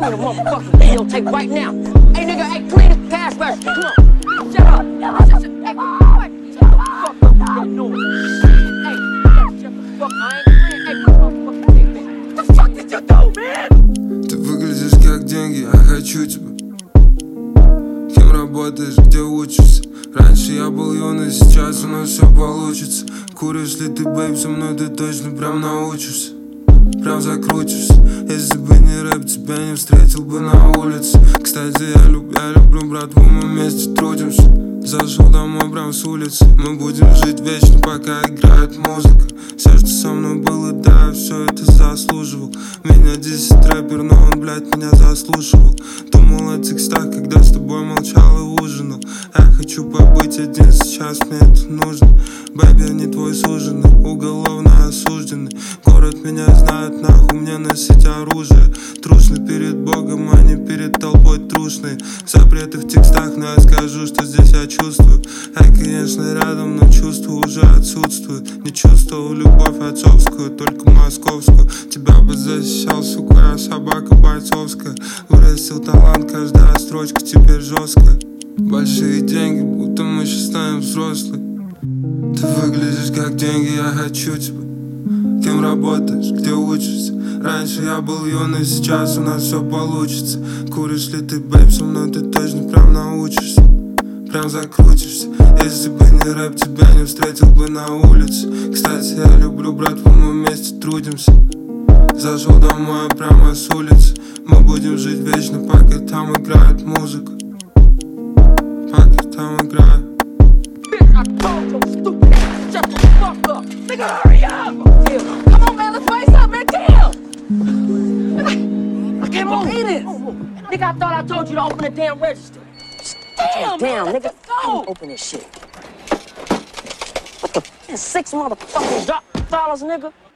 Give me the motherfucking videotape right now. Hey, nigga, hey, clean this cash register. Come on. Shut up. Shut the fuck up. You got noise. Hey, shut the fuck. I ain't clean. Hey, put the motherfucking tape, man. What the fuck did you do, man? Ты выглядишь как деньги, я хочу тебя. Кем работаешь, где учишься? Раньше я был юный, сейчас у нас все получится. Куришь ли ты, бейб, со мной ты точно прям научишься. Прям закрутишься. Если бы не рэп, тебя не встретил бы на улице. Кстати, я люблю, братву, мы вместе трудимся. Зашел домой прям с улицы. Мы будем жить вечно, пока играет музыка. Все, что со мной было, да, я все это заслуживал. Меня 10 рэпер, но он, блядь, меня заслушивал. Думал о текстах, когда с тобой молчал и ужинал. Я хочу побыть один, сейчас мне это нужно. Бэби, я не твой суженый, уголовно осужденный. Город меня знает, нахуй мне носить оружие. Трушный перед Богом, а не перед толпой трушной. Запреты в текстах, но я скажу, что здесь я чувствую. Я, конечно, рядом, но чувство уже отсутствует. Не чувствовал любовь отцовскую, только московскую. Тебя бы защищал, сука, я собака бойцовская. Вырастил талант, каждая строчка теперь жесткая. Большие деньги, будто мы сейчас станем взрослые. Ты выглядишь как деньги, я хочу тебя. Кем работаешь, где учишься? Раньше я был юный, сейчас у нас все получится. Куришь ли ты, бейб, со мной ты точно прям научишься. Прям закрутишься. Если бы не рэп, тебя не встретил бы на улице. Кстати, я люблю, братву, мы вместе трудимся. Зашел домой прямо с улицы. Мы будем жить вечно, пока там играет музыка. Пока там играет. Bitch, I told your stupid ass, shut the fuck up. Nigga, hurry up. Deal. Come on, man, let's face up, man, deal. I can't believe this. Nigga, I thought I told you to open the damn register. Damn, nigga, let's go. Open this shit. What the? $6 motherfucking dollars, nigga.